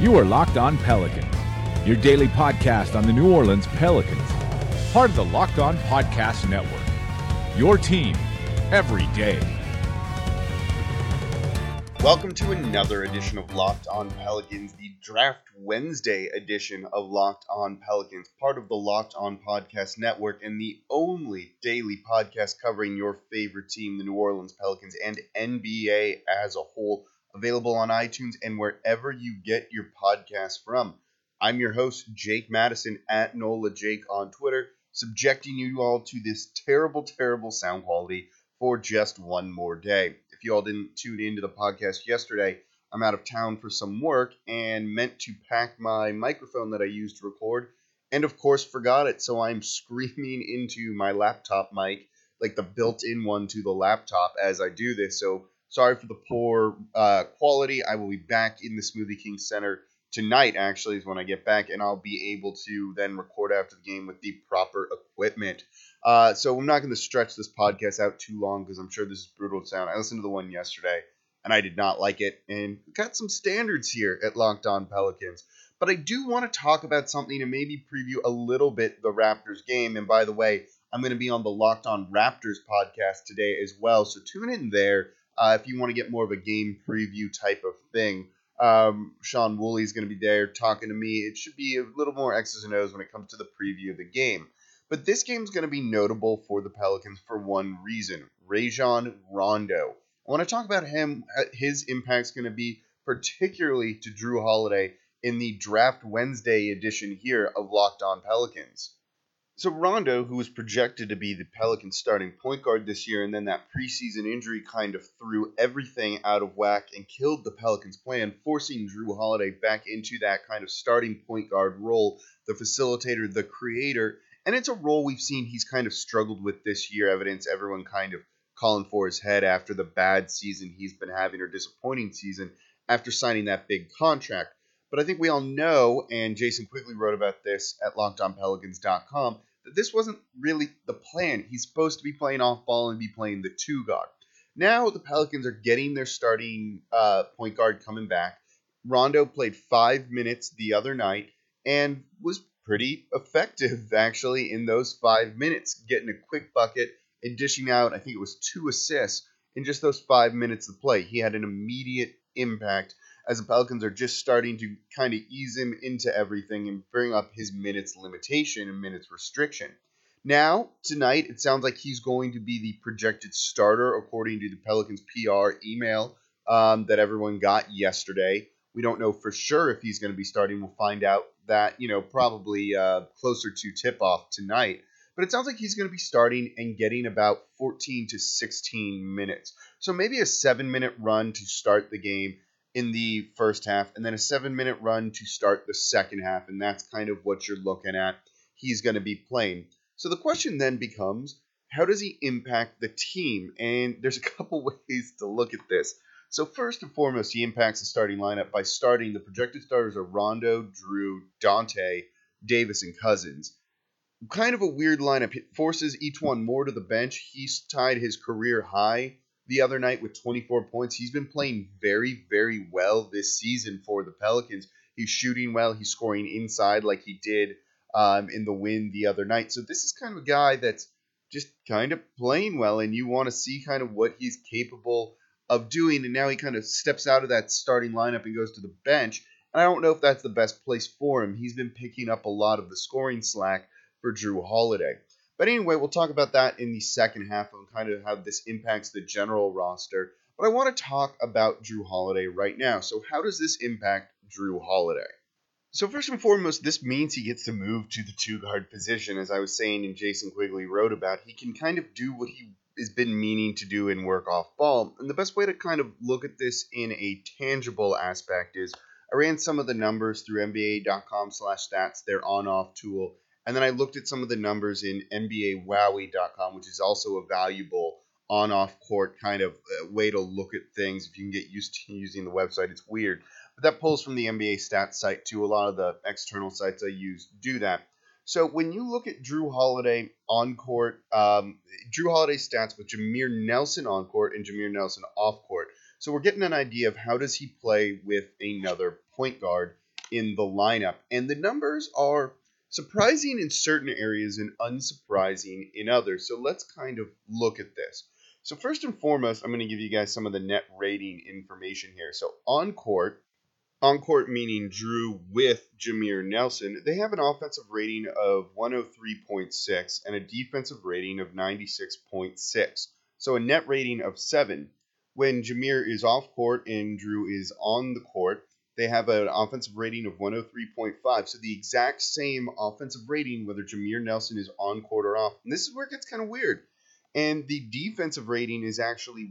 You are Locked On Pelicans, your daily podcast on the New Orleans Pelicans, part of the Locked On Podcast Network, your team every day. Welcome to another edition of Locked On Pelicans, the Draft Wednesday edition of Locked On Pelicans, part of the Locked On Podcast Network, and the only daily podcast covering your favorite team, the New Orleans Pelicans, and NBA as a whole, available on iTunes and wherever you get your podcasts from. I'm your host, Jake Madison, at NOLA Jake on Twitter, subjecting you all to this terrible sound quality for just one more day. If you all didn't tune into the podcast yesterday, I'm out of town for some work and meant to pack my microphone that I used to record, and of course forgot it, so I'm screaming into my laptop mic, like the built-in one to the laptop as I do this, so sorry for the poor quality. I will be back in the Smoothie King Center tonight, actually, is when I get back, and I'll be able to then record after the game with the proper equipment. So I'm not going to stretch this podcast out too long because I'm sure this is brutal to sound. I listened to the one yesterday, and I did not like it, and we've got some standards here at Locked On Pelicans. But I do want to talk about something and maybe preview a little bit the Raptors game. And by the way, I'm going to be on the Locked On Raptors podcast today as well, so tune in there. If you want to get more of a game preview type of thing. Sean Woolley is going to be there talking to me. It should be a little more X's and O's when it comes to the preview of the game. But this game is going to be notable for the Pelicans for one reason. Rajon Rondo. I want to talk about him. His impact is going to be particularly to Jrue Holiday in the Draft Wednesday edition here of Locked On Pelicans. So Rondo, who was projected to be the Pelicans' starting point guard this year, and then that preseason injury kind of threw everything out of whack and killed the Pelicans' plan, forcing Jrue Holiday back into that kind of starting point guard role, the facilitator, the creator. And it's a role we've seen he's kind of struggled with this year, evidence everyone kind of calling for his head after the bad season he's been having, or disappointing season, after signing that big contract. But I think we all know, and Jason Quigley wrote about this at LockedOnPelicans.com, that this wasn't really the plan. He's supposed to be playing off ball and be playing the two guard. Now the Pelicans are getting their starting point guard coming back. Rondo played 5 minutes the other night and was pretty effective, actually, in those 5 minutes, getting a quick bucket and dishing out, I think it was 2 assists in just those 5 minutes of play. He had an immediate impact as the Pelicans are just starting to kind of ease him into everything and bring up his minutes limitation and minutes restriction. Now, tonight, it sounds like he's going to be the projected starter according to the Pelicans PR email that everyone got yesterday. We don't know for sure if he's going to be starting. We'll find out that, probably closer to tip-off tonight. But it sounds like he's going to be starting and getting about 14 to 16 minutes. So maybe a 7-minute run to start the game in the first half, and then a 7-minute run to start the second half, and that's kind of what you're looking at. He's going to be playing. So the question then becomes, how does he impact the team? And there's a couple ways to look at this. So first and foremost, he impacts the starting lineup by starting. The projected starters are Rondo, Jrue, Dante, Davis, and Cousins. Kind of a weird lineup. It forces each one more to the bench. He's tied his career high the other night with 24 points. He's been playing very, very well this season for the Pelicans. He's shooting well. He's scoring inside like he did in the win the other night. So this is kind of a guy that's just kind of playing well, and you want to see kind of what he's capable of doing. And now he kind of steps out of that starting lineup and goes to the bench. And I don't know if that's the best place for him. He's been picking up a lot of the scoring slack for Jrue Holiday. But anyway, we'll talk about that in the second half and kind of how this impacts the general roster. But I want to talk about Jrue Holiday right now. So how does this impact Jrue Holiday? So first and foremost, this means he gets to move to the two-guard position. As I was saying and Jason Quigley wrote about, he can kind of do what he has been meaning to do and work off ball. And the best way to kind of look at this in a tangible aspect is I ran some of the numbers through NBA.com/stats, their on-off tool. And then I looked at some of the numbers in NBAWowie.com, which is also a valuable on-off court kind of way to look at things. If you can get used to using the website, it's weird. But that pulls from the NBA stats site too. A lot of the external sites I use do that. So when you look at Jrue Holiday on court, Jrue Holiday stats with Jameer Nelson on court and Jameer Nelson off court. So we're getting an idea of how does he play with another point guard in the lineup. And the numbers are surprising in certain areas and unsurprising in others. So let's kind of look at this. So first and foremost, I'm going to give you guys some of the net rating information here. So on court meaning Drew with Jameer Nelson, they have an offensive rating of 103.6 and a defensive rating of 96.6. So a net rating of 7. When Jameer is off court and Drew is on the court, they have an offensive rating of 103.5. So the exact same offensive rating whether Jameer Nelson is on court or off. And this is where it gets kind of weird. And the defensive rating is actually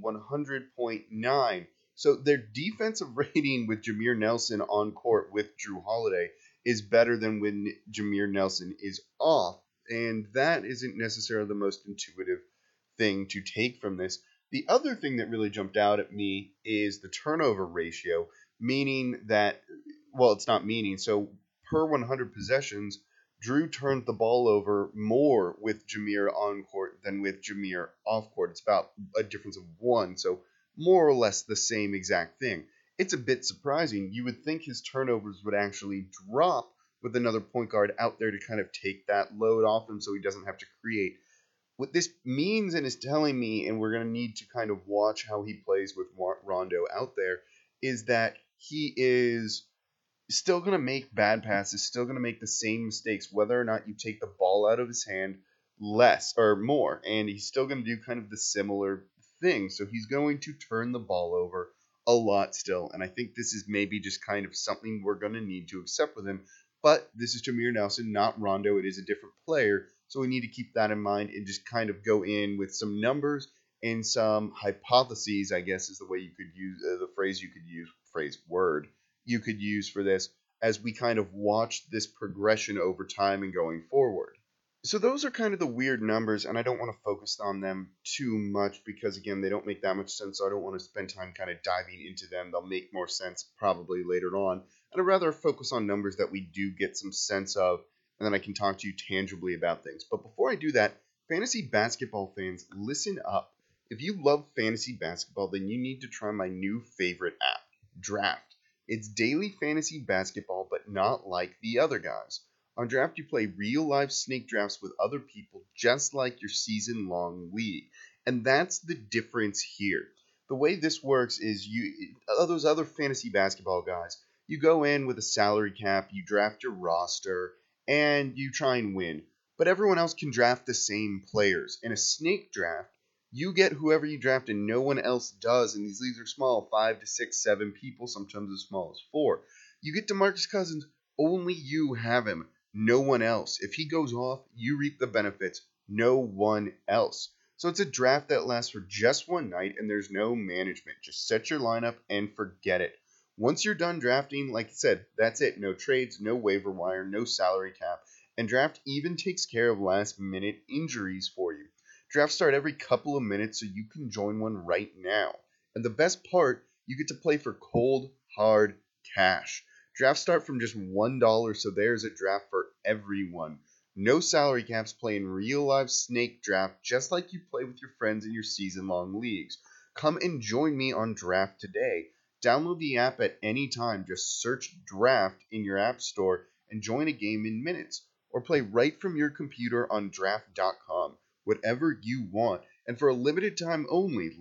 100.9. So their defensive rating with Jameer Nelson on court with Drew Holiday is better than when Jameer Nelson is off. And that isn't necessarily the most intuitive thing to take from this. The other thing that really jumped out at me is the turnover ratio, meaning that, well, it's not meaning. So per 100 possessions, Drew turned the ball over more with Jameer on court than with Jameer off court. It's about a difference of 1. So more or less the same exact thing. It's a bit surprising. You would think his turnovers would actually drop with another point guard out there to kind of take that load off him so he doesn't have to create. What this means and is telling me, and we're going to need to kind of watch how he plays with Rondo out there, is that he is still going to make bad passes, still going to make the same mistakes, whether or not you take the ball out of his hand less or more. And he's still going to do kind of the similar thing. So he's going to turn the ball over a lot still. And I think this is maybe just kind of something we're going to need to accept with him. But this is Jameer Nelson, not Rondo. It is a different player. So we need to keep that in mind and just kind of go in with some numbers and some hypotheses, I guess is the way you could use the phrase you could use, word you could use for this as we kind of watch this progression over time and going forward. So those are kind of the weird numbers, and I don't want to focus on them too much because, again, they don't make that much sense, so I don't want to spend time kind of diving into them. They'll make more sense probably later on, and I'd rather focus on numbers that we do get some sense of, and then I can talk to you tangibly about things. But before I do that, fantasy basketball fans, listen up. If you love fantasy basketball, then you need to try my new favorite app, Draft. It's daily fantasy basketball, but not like the other guys. On Draft, you play real-life snake drafts with other people, just like your season-long league. And that's the difference here. The way this works is those other fantasy basketball guys, you go in with a salary cap, you draft your roster, and you try and win. But everyone else can draft the same players. In a snake draft, you get whoever you draft and no one else does. And these leagues are small, 5 to 6, 7 people, sometimes as small as 4. You get DeMarcus Cousins, only you have him. No one else. If he goes off, you reap the benefits. No one else. So it's a draft that lasts for just one night and there's no management. Just set your lineup and forget it. Once you're done drafting, like I said, that's it. No trades, no waiver wire, no salary cap. And Draft even takes care of last minute injuries for you. Drafts start every couple of minutes so you can join one right now. And the best part, you get to play for cold, hard cash. Drafts start from just $1, so there's a draft for everyone. No salary caps, playing real live snake draft just like you play with your friends in your season-long leagues. Come and join me on Draft today. Download the app at any time. Just search Draft in your app store and join a game in minutes. Or play right from your computer on draft.com. Whatever you want. And for a limited time only,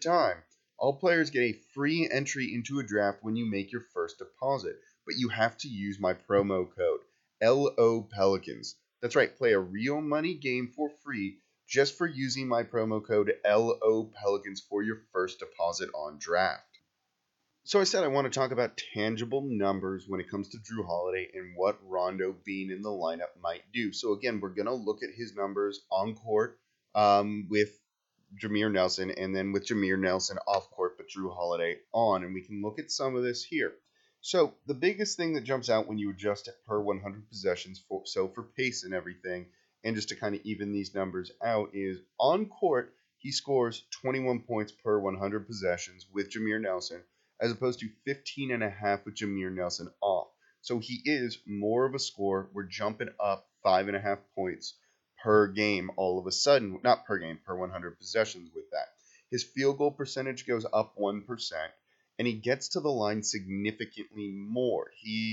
all players get a free entry into a draft when you make your first deposit. But you have to use my promo code, LOPelicans. That's right, play a real money game for free just for using my promo code LOPelicans for your first deposit on Draft. So I said I want to talk about tangible numbers when it comes to Drew Holiday and what Rondo being in the lineup might do. So again, we're going to look at his numbers on court with Jameer Nelson and then with Jameer Nelson off court but Drew Holiday on. And we can look at some of this here. So the biggest thing that jumps out when you adjust it per 100 possessions, for pace and everything, and just to kind of even these numbers out, is on court, he scores 21 points per 100 possessions with Jameer Nelson, as opposed to 15.5 with Jameer Nelson off. So he is more of a scorer. We're jumping up 5.5 points per game all of a sudden. Not per game, per 100 possessions with that. His field goal percentage goes up 1%. And he gets to the line significantly more. He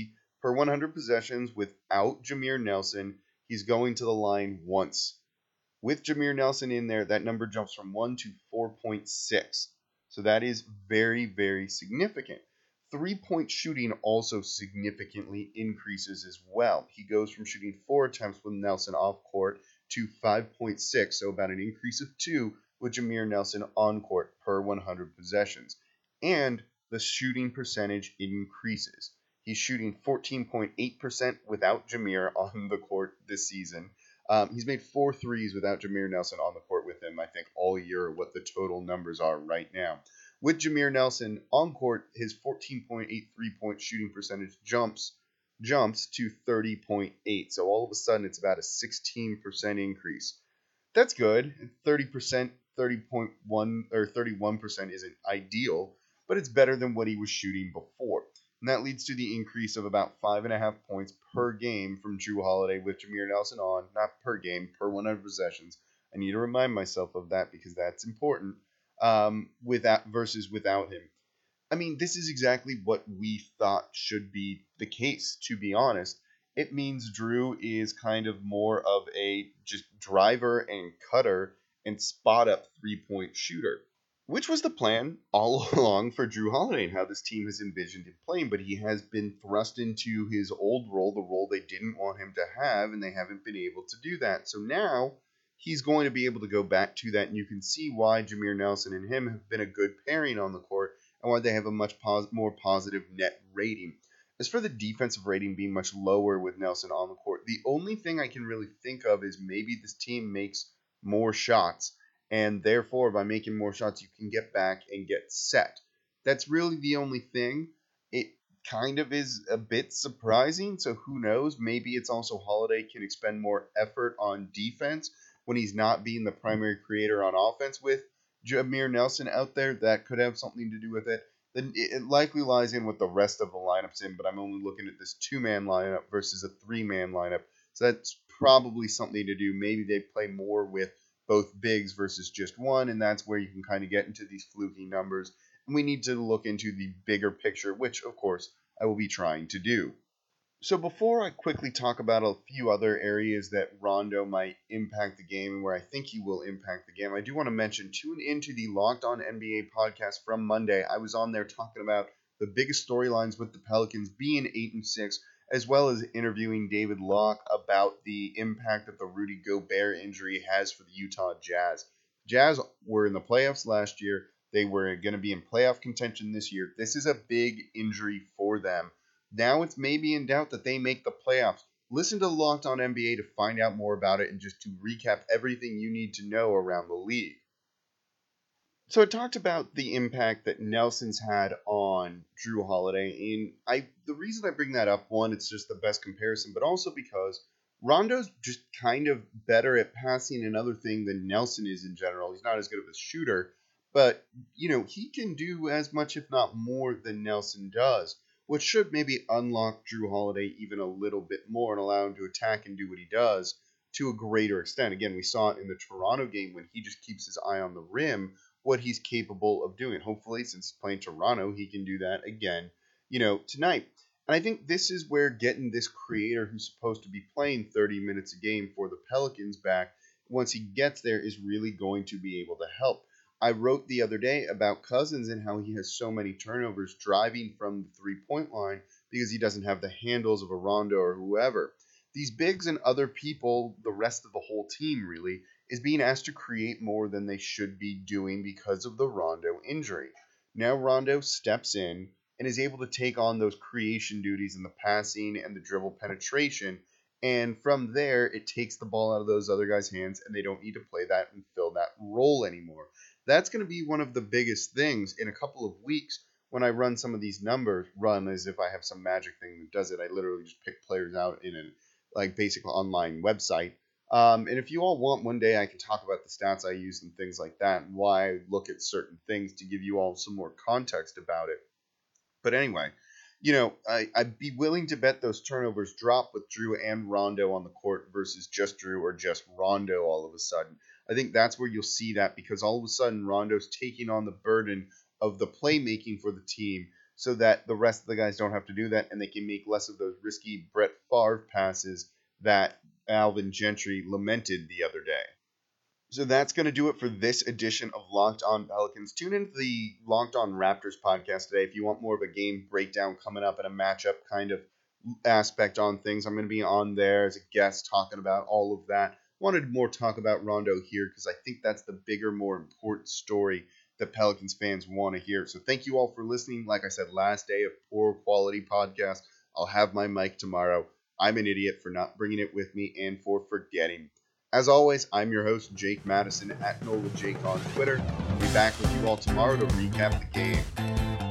Per 100 possessions without Jameer Nelson, he's going to the line once. With Jameer Nelson in there, that number jumps from 1 to 4.6. So that is very, very significant. 3-point shooting also significantly increases as well. He goes from shooting 4 attempts with Nelson off court to 5.6, so about an increase of 2 with Jameer Nelson on court per 100 possessions. And the shooting percentage increases. He's shooting 14.8% without Jameer on the court this season. He's made 4 threes without Jameer Nelson on the court with him, I think, all year, what the total numbers are right now. With Jameer Nelson on court, his 14.8 3-point shooting percentage jumps to 30.8. So all of a sudden, it's about a 16% increase. That's good. 30%, 30.1 or 31% isn't ideal, but it's better than what he was shooting before. And that leads to the increase of about 5.5 points per game from Jrue Holiday with Jameer Nelson on, not per game, per 100 possessions. I need to remind myself of that because that's important. Without him. I mean, this is exactly what we thought should be the case, to be honest. It means Jrue is kind of more of a just driver and cutter and spot up 3-point shooter, which was the plan all along for Jrue Holiday and how this team has envisioned him playing, but he has been thrust into his old role, the role they didn't want him to have, and they haven't been able to do that. So now he's going to be able to go back to that, and you can see why Jameer Nelson and him have been a good pairing on the court and why they have a much more positive net rating. As for the defensive rating being much lower with Nelson on the court, the only thing I can really think of is maybe this team makes more shots, and therefore by making more shots you can get back and get set. That's really the only thing. It kind of is a bit surprising, so who knows? Maybe it's also Holiday can expend more effort on defense when he's not being the primary creator on offense with Jameer Nelson out there. That could have something to do with it. Then it likely lies in what the rest of the lineup's in, but I'm only looking at this 2-man lineup versus a 3-man lineup. So that's probably something to do. Maybe they play more with both bigs versus just one, and that's where you can kind of get into these fluky numbers. And we need to look into the bigger picture, which, of course, I will be trying to do. So before I quickly talk about a few other areas that Rondo might impact the game and where I think he will impact the game, I do want to mention, tune into the Locked On NBA podcast from Monday. I was on there talking about the biggest storylines with the Pelicans being 8-6, as well as interviewing David Locke about the impact that the Rudy Gobert injury has for the Utah Jazz. Jazz were in the playoffs last year. They were going to be in playoff contention this year. This is a big injury for them. Now it's maybe in doubt that they make the playoffs. Listen to Locked On NBA to find out more about it and just to recap everything you need to know around the league. So I talked about the impact that Nelson's had on Jrue Holiday, and the reason I bring that up, one, it's just the best comparison, but also because Rondo's just kind of better at passing another thing than Nelson is in general. He's not as good of a shooter, but he can do as much, if not more, than Nelson does, which should maybe unlock Jrue Holiday even a little bit more and allow him to attack and do what he does to a greater extent. Again, we saw it in the Toronto game when he just keeps his eye on the rim, what he's capable of doing. Hopefully, since he's playing Toronto, he can do that again, tonight. And I think this is where getting this creator who's supposed to be playing 30 minutes a game for the Pelicans back, once he gets there, is really going to be able to help. I wrote the other day about Cousins and how he has so many turnovers driving from the three-point line because he doesn't have the handles of a Rondo or whoever. These bigs and other people, the rest of the whole team really, is being asked to create more than they should be doing because of the Rondo injury. Now Rondo steps in and is able to take on those creation duties in the passing and the dribble penetration, and from there it takes the ball out of those other guys' hands and they don't need to play that and fill that role anymore. That's going to be one of the biggest things in a couple of weeks when I run some of these numbers. Run as if I have some magic thing that does it. I literally just pick players out in a basic online website. And if you all want, one day I can talk about the stats I use and things like that and why I look at certain things to give you all some more context about it. But anyway, I'd be willing to bet those turnovers drop with Jrue and Rondo on the court versus just Jrue or just Rondo all of a sudden. I think that's where you'll see that because all of a sudden Rondo's taking on the burden of the playmaking for the team so that the rest of the guys don't have to do that and they can make less of those risky Brett Favre passes that Alvin Gentry lamented the other day. So that's going to do it for this edition of Locked On Pelicans. Tune into the Locked On Raptors podcast today if you want more of a game breakdown coming up and a matchup kind of aspect on things. I'm going to be on there as a guest talking about all of that. Wanted more talk about Rondo here because I think that's the bigger, more important story that Pelicans fans want to hear. So thank you all for listening. Like I said, last day of poor quality podcast. I'll have my mic tomorrow. I'm an idiot for not bringing it with me and for forgetting. As always, I'm your host, Jake Madison, at NOLAJake on Twitter. I'll be back with you all tomorrow to recap the game.